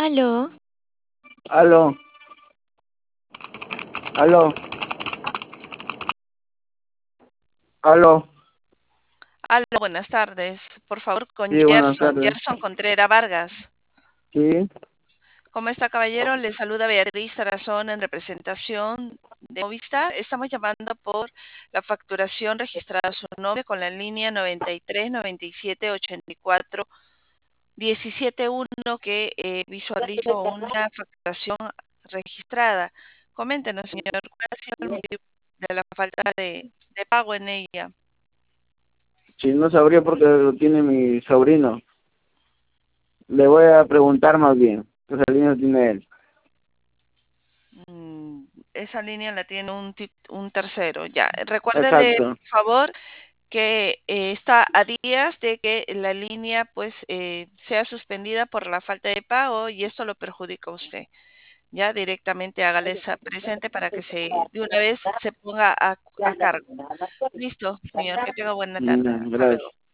Aló, Aló, aló, aló. Aló, buenas tardes. Por favor, con Sí, buenas Gerson, tardes. Gerson Contreras Vargas. Sí, ¿Cómo está, caballero? Le saluda Beatriz Tarazón en representación de Movistar. Estamos llamando por la facturación registrada a su nombre con la línea 93 97 84 171 que visualizo una facturación registrada. Coméntenos, señor, ¿cuál ha sido el motivo de la falta de pago en ella? sí, no sabría porque lo tiene mi sobrino. Le voy a preguntar más bien. Esa línea lo tiene él. Esa línea la tiene un tercero. Ya, recuérdele, Exacto. por favor, que está a días de que la línea pues sea suspendida por la falta de pago y esto lo perjudica a usted. Ya directamente hágale esa presente para que de una vez se ponga a cargo. Listo, señor, que tenga buena tarde. Hasta Gracias. luego.